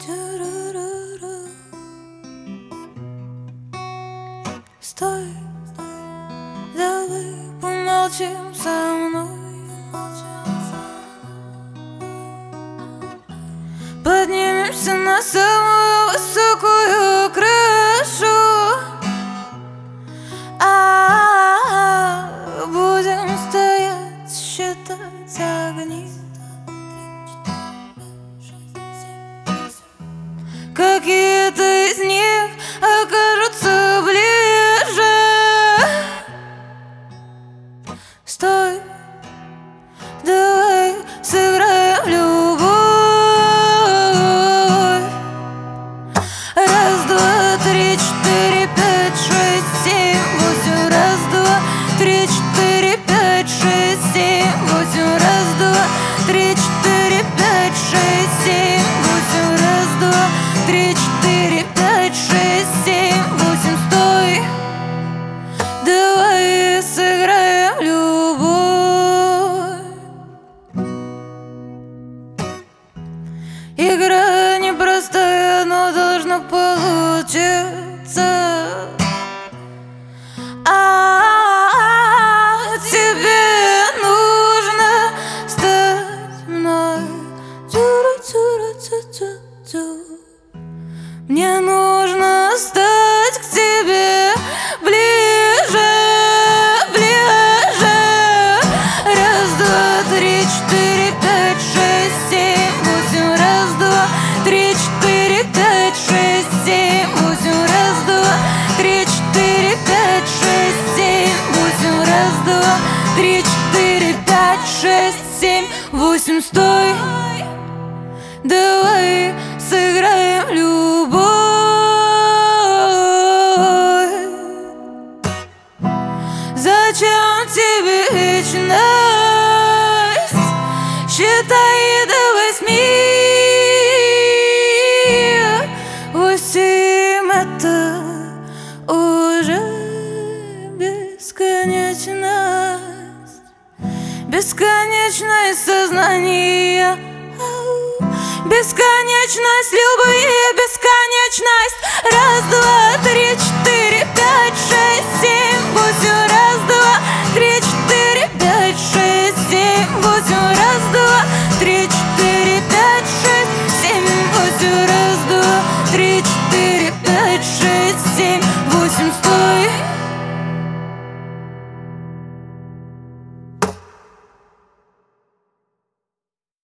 Стой, давай помолчим со мной. Поднимемся на самую высокую крышу, будем стоять, считать огни. Какие-то из них окажутся ближе. Стой, давай сыграем в любовь. Раз, два, три, четыре, пять, шесть, семь, восемь. Раз, два, три, четыре, пять, шесть, семь, восемь. Раз, два, три, четыре, пять, шесть, семь, восемь. Раз, два, три, четыре, пять, шесть, семь, восемь. Стой, давай сыграем в любовь. Игра непростая, но должна получиться. Тебе нужно стать мной. Мне нужно стать к тебе ближе, ближе. Раз, два, три, четыре, пять, шесть, семь, восемь. Раз, два, три, четыре, пять, шесть, семь, восемь. Раз, два, три, четыре, пять, шесть, семь, восемь. Раз, два, три, четыре, пять, шесть, семь, восемь. Стой, давай сыграем в любовь. Зачем тебе вечность? Считай до 8. 8 — это уже бесконечность. Бесконечность сознания, бесконечность любви, бесконечность. Раз, два, три, четыре.